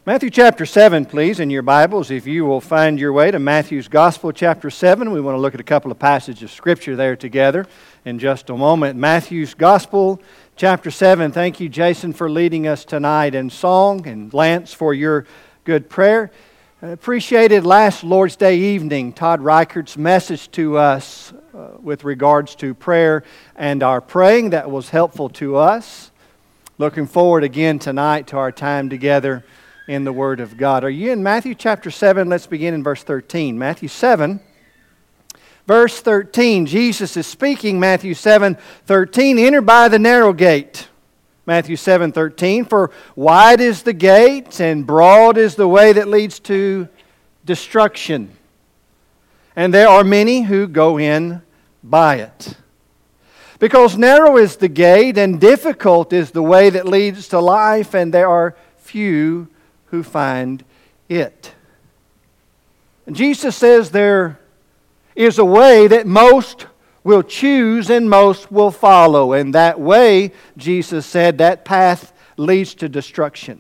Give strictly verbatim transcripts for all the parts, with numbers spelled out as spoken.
Matthew chapter seven, please, in your Bibles, if you will find your way to Matthew's Gospel, chapter seven. We want to look at a couple of passages of Scripture there together in just a moment. Matthew's Gospel, chapter seven. Thank you, Jason, for leading us tonight in song, and Lance for your good prayer. I appreciated last Lord's Day evening Todd Reichert's message to us uh, with regards to prayer and our praying. That was helpful to us. Looking forward again tonight to our time together in the Word of God. Are you in Matthew chapter seven? Let's begin in verse thirteen. Matthew seven, verse thirteen. Jesus is speaking, Matthew seven, thirteen. Enter by the narrow gate. Matthew seven, thirteen. For wide is the gate, and broad is the way that leads to destruction. And there are many who go in by it. Because narrow is the gate, and difficult is the way that leads to life, and there are few who find it. And Jesus says there is a way that most will choose and most will follow. And that way, Jesus said, that path leads to destruction.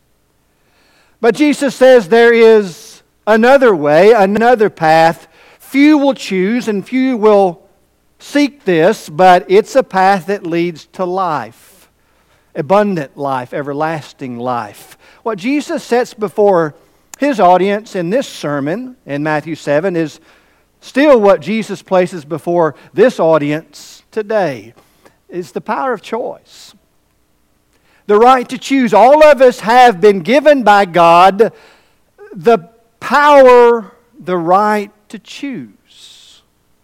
But Jesus says there is another way, another path. Few will choose and few will seek this, but it's a path that leads to life. Abundant life, everlasting life. What Jesus sets before His audience in this sermon in Matthew seven is still what Jesus places before this audience today. Is the power of choice. The right to choose. All of us have been given by God the power, the right to choose.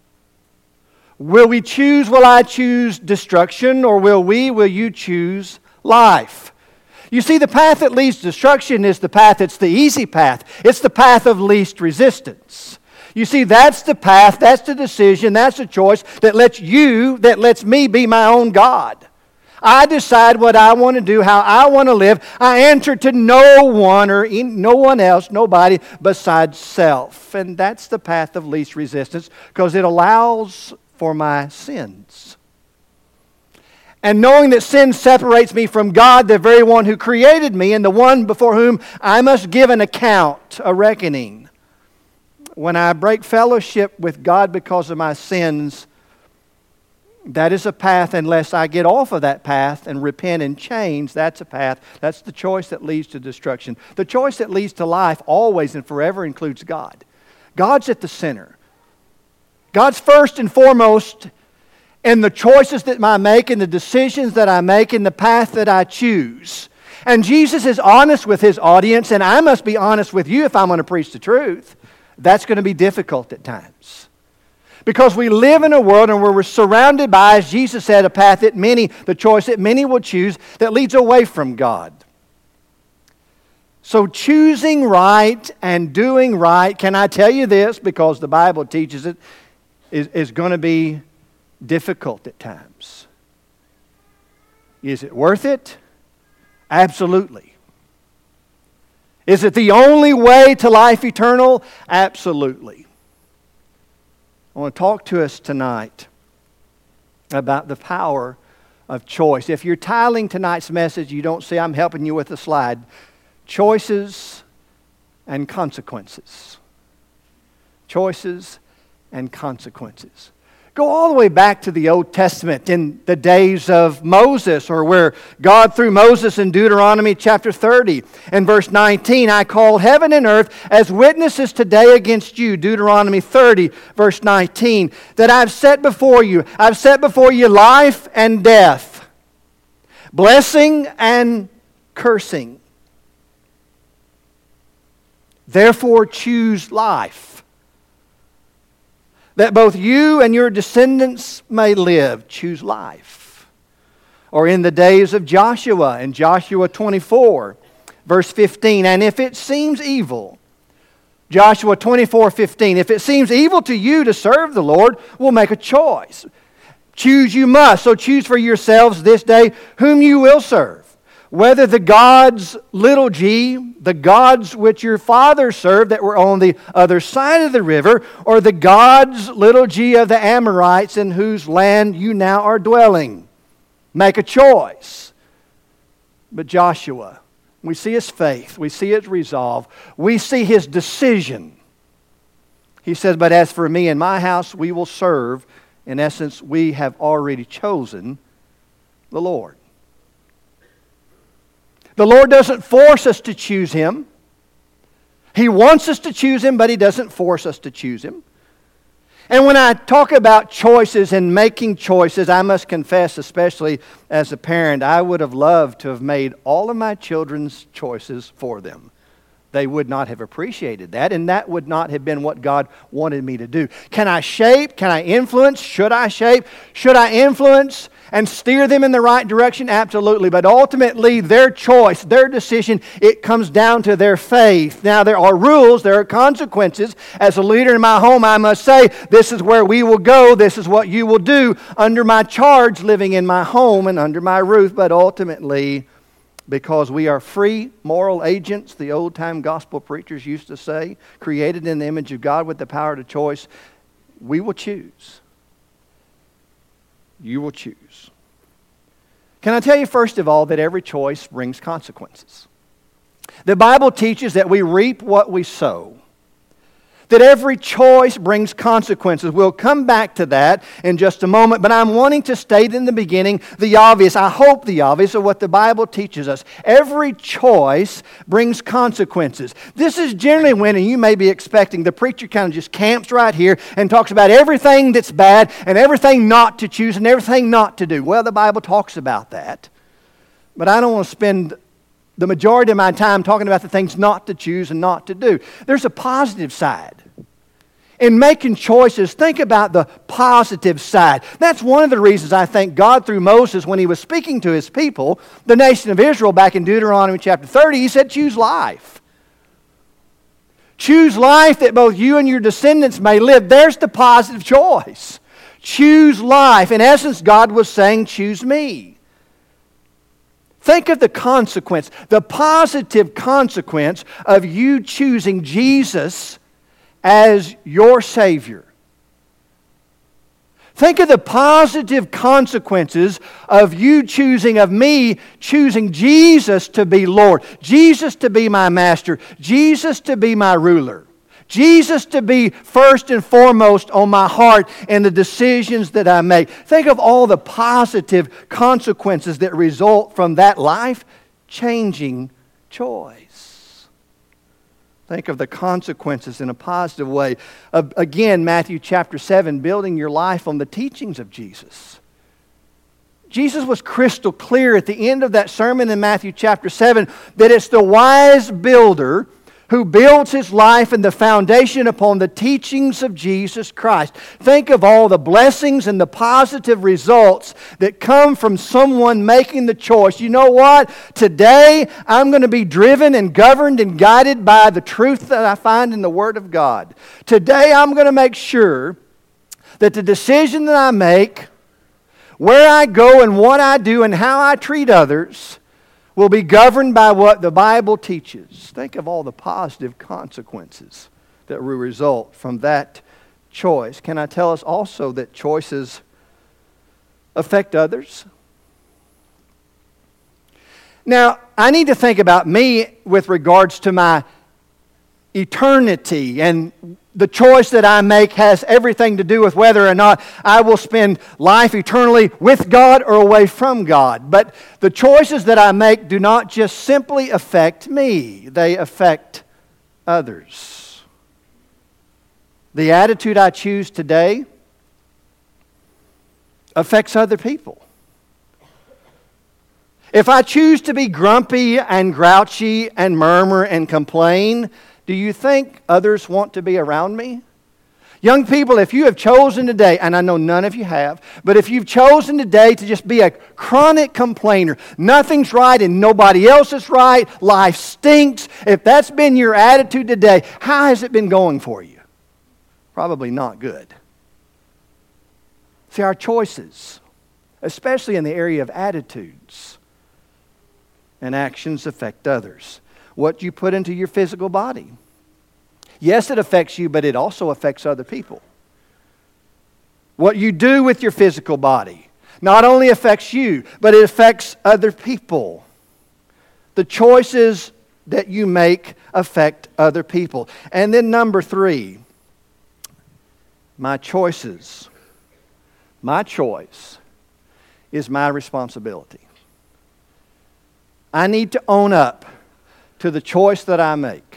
Will we choose, will I choose destruction, or will we, will you choose life? You see, the path that leads to destruction is the path, it's the easy path. It's the path of least resistance. You see, that's the path, that's the decision, that's the choice that lets you, that lets me be my own God. I decide what I want to do, how I want to live. I answer to no one or no one else, nobody besides self. And that's the path of least resistance because it allows for my sins. And knowing that sin separates me from God, the very one who created me, and the one before whom I must give an account, a reckoning. When I break fellowship with God because of my sins, that is a path, unless I get off of that path and repent and change, that's a path. That's the choice that leads to destruction. The choice that leads to life always and forever includes God. God's at the center. God's first and foremost in the choices that I make, and the decisions that I make, and the path that I choose. And Jesus is honest with His audience, and I must be honest with you if I'm going to preach the truth. That's going to be difficult at times. Because we live in a world and where we're surrounded by, as Jesus said, a path that many, the choice that many will choose that leads away from God. So choosing right and doing right, can I tell you this, because the Bible teaches it, is, is going to be difficult at times. Is it worth it? Absolutely. Is it the only way to life eternal? Absolutely. I want to talk to us tonight about the power of choice. If you're tiling tonight's message, you don't see I'm helping you with a slide. Choices and consequences. Choices and consequences. Go all the way back to the Old Testament in the days of Moses, or where God through Moses in Deuteronomy chapter thirty and verse nineteen, I call heaven and earth as witnesses today against you, Deuteronomy thirty verse nineteen, that I've set before you, I've set before you life and death, blessing and cursing. Therefore choose life, that both you and your descendants may live. Choose life. Or in the days of Joshua, in Joshua twenty-four, verse fifteen, and if it seems evil, Joshua twenty-four fifteen, if it seems evil to you to serve the Lord, we'll make a choice. Choose you must, so choose for yourselves this day whom you will serve. Whether the gods, little g, the gods which your fathers served that were on the other side of the river, or the gods, little g, of the Amorites in whose land you now are dwelling. Make a choice. But Joshua We see his faith. We see his resolve. We see his decision. He says, but as for me and my house, we will serve. In essence, we have already chosen the Lord. The Lord doesn't force us to choose him. He wants us to choose him, but he doesn't force us to choose him. And when I talk about choices and making choices, I must confess, especially as a parent, I would have loved to have made all of my children's choices for them. They would not have appreciated that, and that would not have been what God wanted me to do. Can I shape? Can I influence? Should I shape? Should I influence and steer them in the right direction? Absolutely. But ultimately, their choice, their decision, it comes down to their faith. Now, there are rules, there are consequences. As a leader in my home, I must say, this is where we will go, this is what you will do under my charge, living in my home and under my roof. But ultimately, because we are free moral agents, the old-time gospel preachers used to say, created in the image of God with the power to choice, we will choose. You will choose. Can I tell you first of all that every choice brings consequences? The Bible teaches that we reap what we sow. That every choice brings consequences. We'll come back to that in just a moment, but I'm wanting to state in the beginning the obvious, I hope the obvious, of what the Bible teaches us. Every choice brings consequences. This is generally when, and you may be expecting, the preacher kind of just camps right here and talks about everything that's bad and everything not to choose and everything not to do. Well, the Bible talks about that, but I don't want to spend the majority of my time talking about the things not to choose and not to do. There's a positive side. In making choices, think about the positive side. That's one of the reasons I think God, through Moses, when he was speaking to his people, the nation of Israel, back in Deuteronomy chapter thirty, he said, choose life. Choose life that both you and your descendants may live. There's the positive choice. Choose life. In essence, God was saying, choose me. Think of the consequence, the positive consequence of you choosing Jesus as your Savior. Think of the positive consequences of you choosing, of me choosing Jesus to be Lord, Jesus to be my master, Jesus to be my ruler, Jesus to be first and foremost on my heart and the decisions that I make. Think of all the positive consequences that result from that life-changing choice. Think of the consequences in a positive way. Uh, again, Matthew chapter seven, building your life on the teachings of Jesus. Jesus was crystal clear at the end of that sermon in Matthew chapter seven that it's the wise builder who builds his life and the foundation upon the teachings of Jesus Christ. Think of all the blessings and the positive results that come from someone making the choice. You know what? Today, I'm going to be driven and governed and guided by the truth that I find in the Word of God. Today, I'm going to make sure that the decision that I make, where I go and what I do and how I treat others, will be governed by what the Bible teaches. Think of all the positive consequences that will result from that choice. Can I tell us also that choices affect others? Now, I need to think about me with regards to my eternity, and the choice that I make has everything to do with whether or not I will spend life eternally with God or away from God. But the choices that I make do not just simply affect me, they affect others. The attitude I choose today affects other people. If I choose to be grumpy and grouchy and murmur and complain, do you think others want to be around me? Young people, if you have chosen today, and I know none of you have, but if you've chosen today to just be a chronic complainer, nothing's right and nobody else is right, life stinks, if that's been your attitude today, how has it been going for you? Probably not good. See, our choices, especially in the area of attitudes and actions, affect others. What you put into your physical body. Yes, it affects you, but it also affects other people. What you do with your physical body not only affects you, but it affects other people. The choices that you make affect other people. And then number three, my choices. My choice is my responsibility. I need to own up to the choice that I make.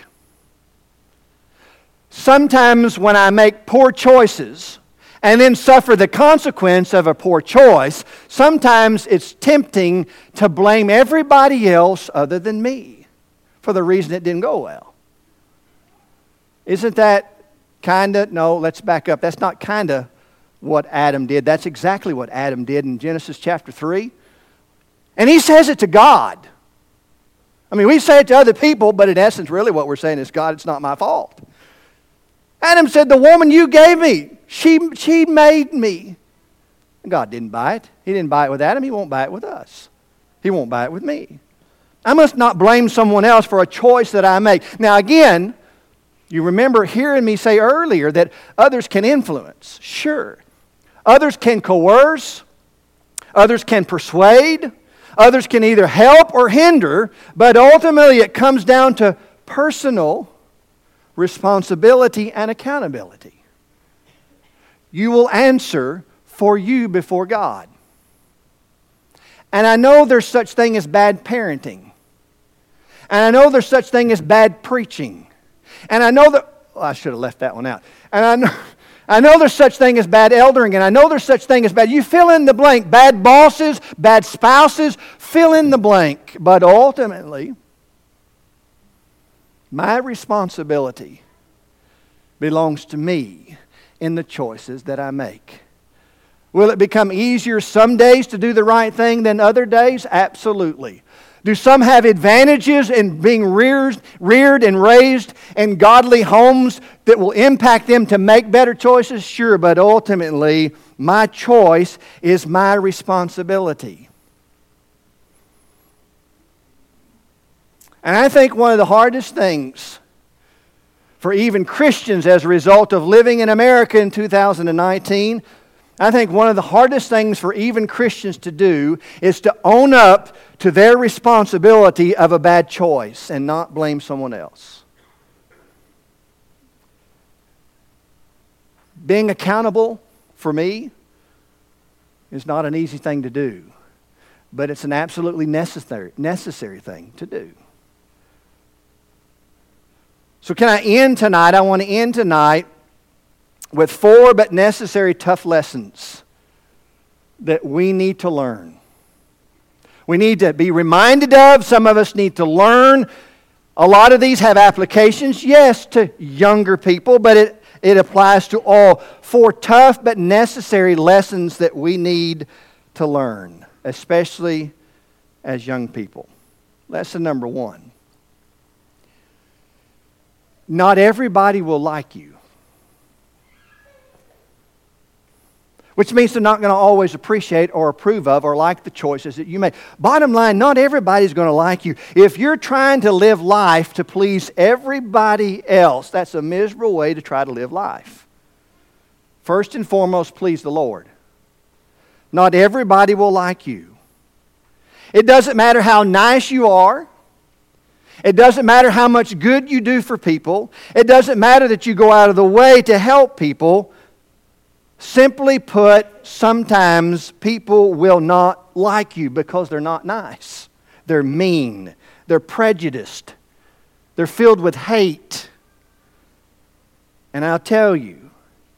Sometimes when I make poor choices and then suffer the consequence of a poor choice, sometimes it's tempting to blame everybody else other than me for the reason it didn't go well. Isn't that kind of, no, let's back up. That's not kind of what Adam did. That's exactly what Adam did in Genesis chapter three. And he says it to God. I mean, we say it to other people, but in essence, really what we're saying is, God, it's not my fault. Adam said, the woman you gave me, she, she made me. God didn't buy it. He didn't buy it with Adam. He won't buy it with us. He won't buy it with me. I must not blame someone else for a choice that I make. Now again, you remember hearing me say earlier that others can influence. Sure. Others can coerce. Others can persuade. Others can either help or hinder. But ultimately it comes down to personal responsibility and accountability. You will answer for you before God. And I know there's such thing as bad parenting. And I know there's such thing as bad preaching. And I know that, well, I should have left that one out. And I know, I know there's such thing as bad eldering. And I know there's such thing as bad, you fill in the blank, bad bosses, bad spouses, fill in the blank. But ultimately, my responsibility belongs to me in the choices that I make. Will it become easier some days to do the right thing than other days? Absolutely. Do some have advantages in being reared, reared and raised in godly homes that will impact them to make better choices? Sure, but ultimately, my choice is my responsibility. And I think one of the hardest things for even Christians as a result of living in America in two thousand nineteen, I think one of the hardest things for even Christians to do is to own up to their responsibility of a bad choice and not blame someone else. Being accountable for me is not an easy thing to do, but it's an absolutely necessary, necessary thing to do. So can I end tonight? I want to end tonight with four but necessary tough lessons that we need to learn. We need to be reminded of. Some of us need to learn. A lot of these have applications, yes, to younger people, but it, it applies to all. Four tough but necessary lessons that we need to learn, especially as young people. Lesson number one. Not everybody will like you. Which means they're not going to always appreciate or approve of or like the choices that you make. Bottom line, not everybody's going to like you. If you're trying to live life to please everybody else, that's a miserable way to try to live life. First and foremost, please the Lord. Not everybody will like you. It doesn't matter how nice you are. It doesn't matter how much good you do for people. It doesn't matter that you go out of the way to help people. Simply put, sometimes people will not like you because they're not nice. They're mean. They're prejudiced. They're filled with hate. And I'll tell you,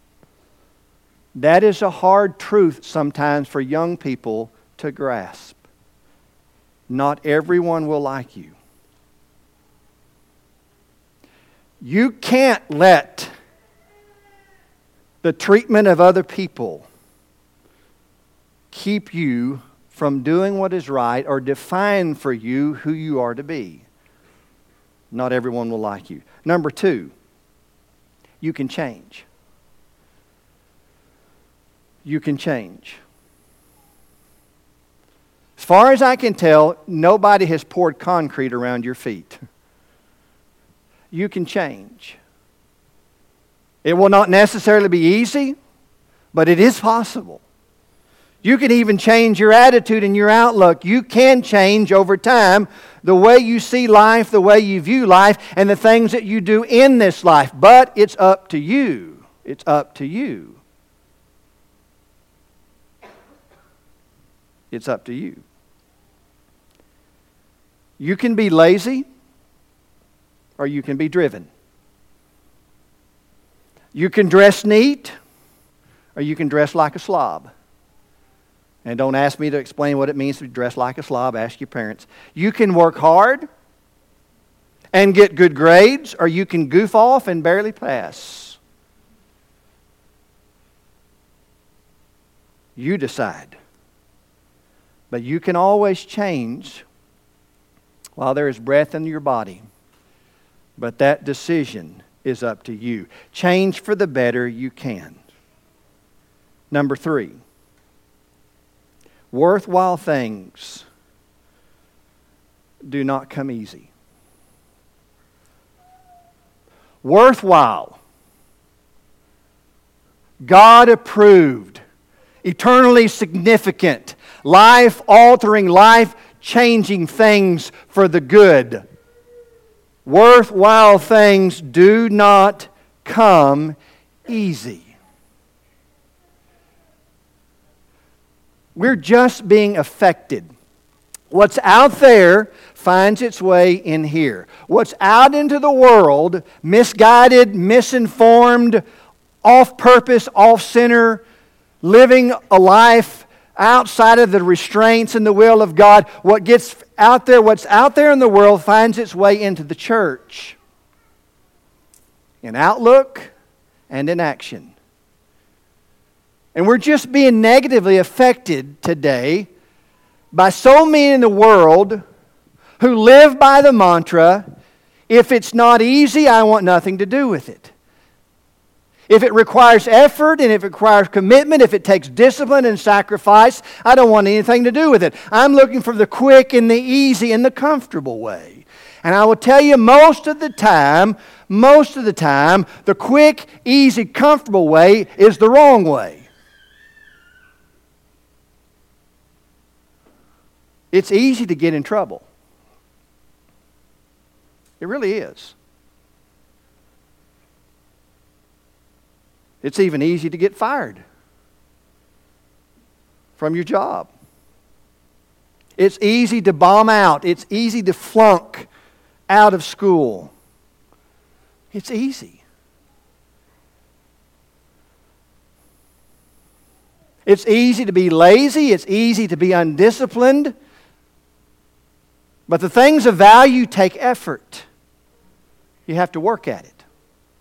that is a hard truth sometimes for young people to grasp. Not everyone will like you. You can't let the treatment of other people keep you from doing what is right or define for you who you are to be. Not everyone will like you. Number two, you can change. You can change. As far as I can tell, nobody has poured concrete around your feet. You can change. It will not necessarily be easy, but it is possible. You can even change your attitude and your outlook. You can change over time the way you see life, the way you view life, and the things that you do in this life. But it's up to you. It's up to you. It's up to you. You can be lazy, or you can be driven. You can dress neat, or you can dress like a slob. And don't ask me to explain what it means to dress like a slob. Ask your parents. You can work hard and get good grades, or you can goof off and barely pass. You decide. But you can always change while there is breath in your body. But that decision is up to you. Change for the better you can. Number three. Worthwhile things do not come easy. Worthwhile, God approved, eternally significant, life-altering, life-changing things for the good. Worthwhile things do not come easy. We're just being affected. What's out there finds its way in here. What's out into the world, misguided, misinformed, off-purpose, off-center, living a life outside of the restraints and the will of God, what gets out there, what's out there in the world finds its way into the church. In outlook and in action. And we're just being negatively affected today by so many in the world who live by the mantra, if it's not easy, I want nothing to do with it. If it requires effort and if it requires commitment, if it takes discipline and sacrifice, I don't want anything to do with it. I'm looking for the quick and the easy and the comfortable way. And I will tell you, most of the time, most of the time, the quick, easy, comfortable way is the wrong way. It's easy to get in trouble. It really is. It's even easy to get fired from your job. It's easy to bomb out. It's easy to flunk out of school. It's easy. It's easy to be lazy. It's easy to be undisciplined. But the things of value take effort. You have to work at it.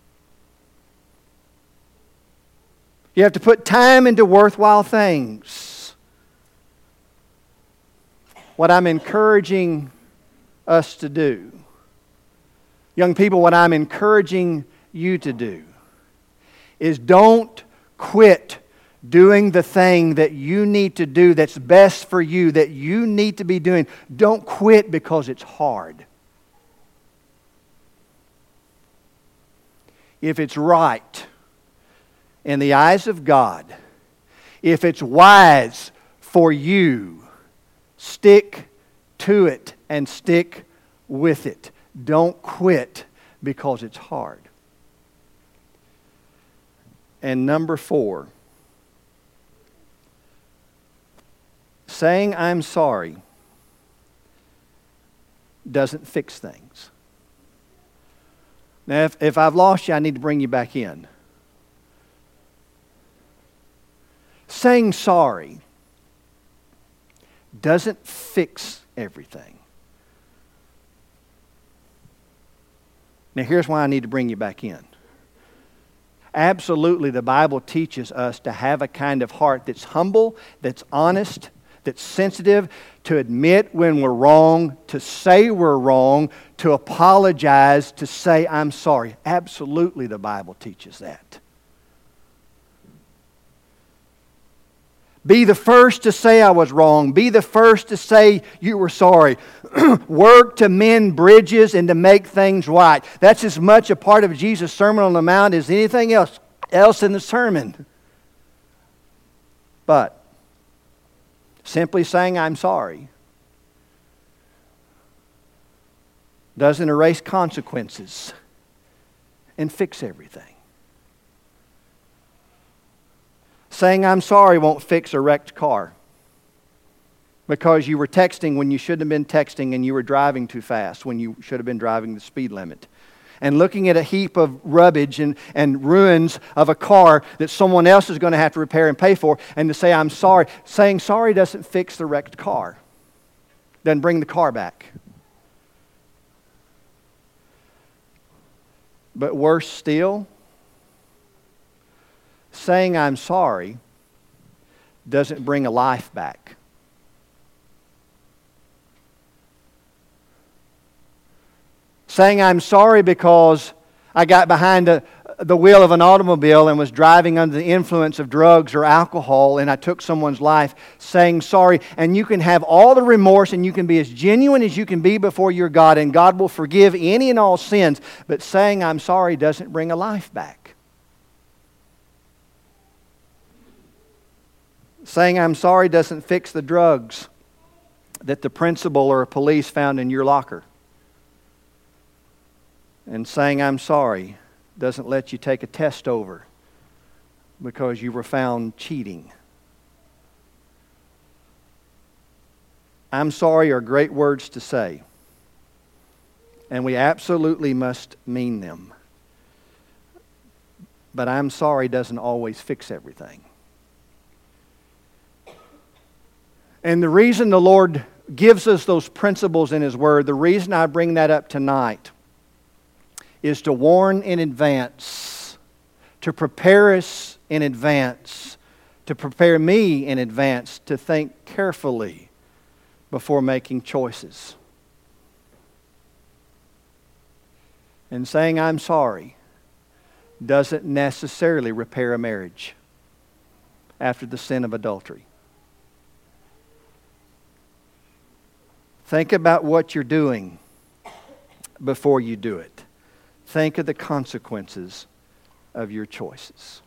You have to put time into worthwhile things. What I'm encouraging us to do, young people, what I'm encouraging you to do is don't quit doing the thing that you need to do that's best for you, that you need to be doing. Don't quit because it's hard. If it's right in the eyes of God, if it's wise for you, stick to it and stick with it. Don't quit because it's hard. And number four, saying I'm sorry doesn't fix things. Now, if, if I've lost you, I need to bring you back in. Saying sorry doesn't fix everything. Now, here's why I need to bring you back in. Absolutely, the Bible teaches us to have a kind of heart that's humble, that's honest, that's sensitive, to admit when we're wrong, to say we're wrong, to apologize, to say I'm sorry. Absolutely, the Bible teaches that. Be the first to say I was wrong. Be the first to say you were sorry. Work to mend bridges and to make things right. That's as much a part of Jesus' Sermon on the Mount as anything else, else in the sermon. But Simply saying I'm sorry doesn't erase consequences and fix everything. Saying I'm sorry won't fix a wrecked car because you were texting when you shouldn't have been texting and you were driving too fast when you should have been driving the speed limit. And looking at a heap of rubbish and, and ruins of a car that someone else is going to have to repair and pay for, and to say, I'm sorry. Saying sorry doesn't fix the wrecked car. Doesn't bring the car back. But worse still, saying I'm sorry doesn't bring a life back. Saying I'm sorry because I got behind a, the wheel of an automobile and was driving under the influence of drugs or alcohol and I took someone's life, saying sorry. And you can have all the remorse and you can be as genuine as you can be before your God, and God will forgive any and all sins. But saying I'm sorry doesn't bring a life back. Saying I'm sorry doesn't fix the drugs that the principal or police found in your locker. And saying I'm sorry doesn't let you take a test over because you were found cheating. I'm sorry are great words to say, and we absolutely must mean them. But I'm sorry doesn't always fix everything. And the reason the Lord gives us those principles in His Word, the reason I bring that up tonight, is to warn in advance, to prepare us in advance, to prepare me in advance to think carefully before making choices. And saying I'm sorry doesn't necessarily repair a marriage after the sin of adultery. Think about what you're doing before you do it. Think of the consequences of your choices.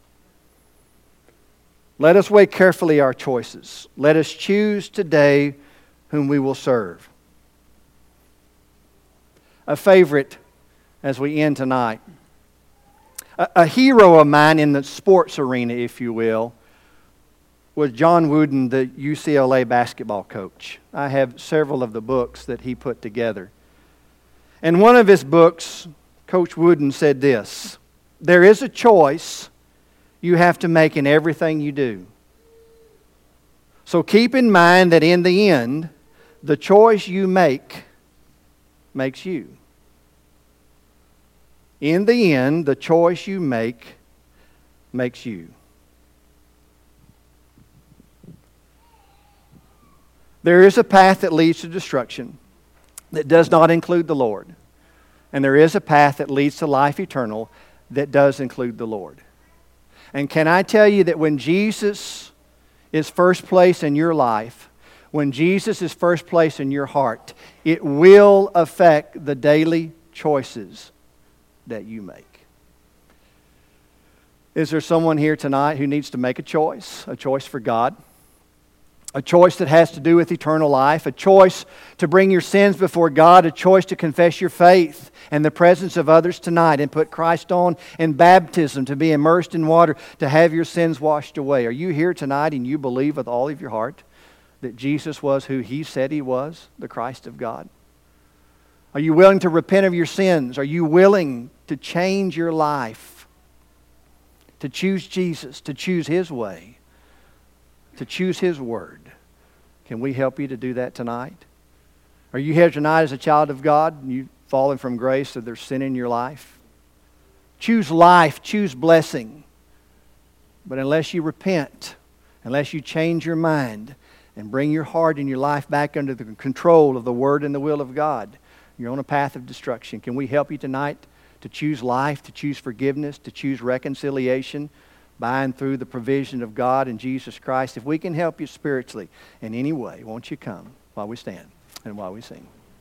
Let us weigh carefully our choices. Let us choose today whom we will serve. A favorite as we end tonight. A, a hero of mine in the sports arena, if you will, was John Wooden, the U C L A basketball coach. I have several of the books that he put together. In one of his books, Coach Wooden said this: there is a choice you have to make in everything you do. So keep in mind that in the end, the choice you make makes you. In the end, the choice you make makes you. There is a path that leads to destruction that does not include the Lord. And there is a path that leads to life eternal that does include the Lord. And can I tell you that when Jesus is first place in your life, when Jesus is first place in your heart, it will affect the daily choices that you make. Is there someone here tonight who needs to make a choice, a choice for God? A choice that has to do with eternal life, a choice to bring your sins before God, a choice to confess your faith in the presence of others tonight and put Christ on in baptism, to be immersed in water, to have your sins washed away. Are you here tonight and you believe with all of your heart that Jesus was who He said He was, the Christ of God? Are you willing to repent of your sins? Are you willing to change your life, to choose Jesus, to choose His way, to choose His Word? Can we help you to do that tonight? Are you here tonight as a child of God and you've fallen from grace, so there's sin in your life? Choose life, choose blessing. But unless you repent, unless you change your mind and bring your heart and your life back under the control of the Word and the will of God, you're on a path of destruction. Can we help you tonight to choose life, to choose forgiveness, to choose reconciliation by and through the provision of God and Jesus Christ? If we can help you spiritually in any way, won't you come while we stand and while we sing?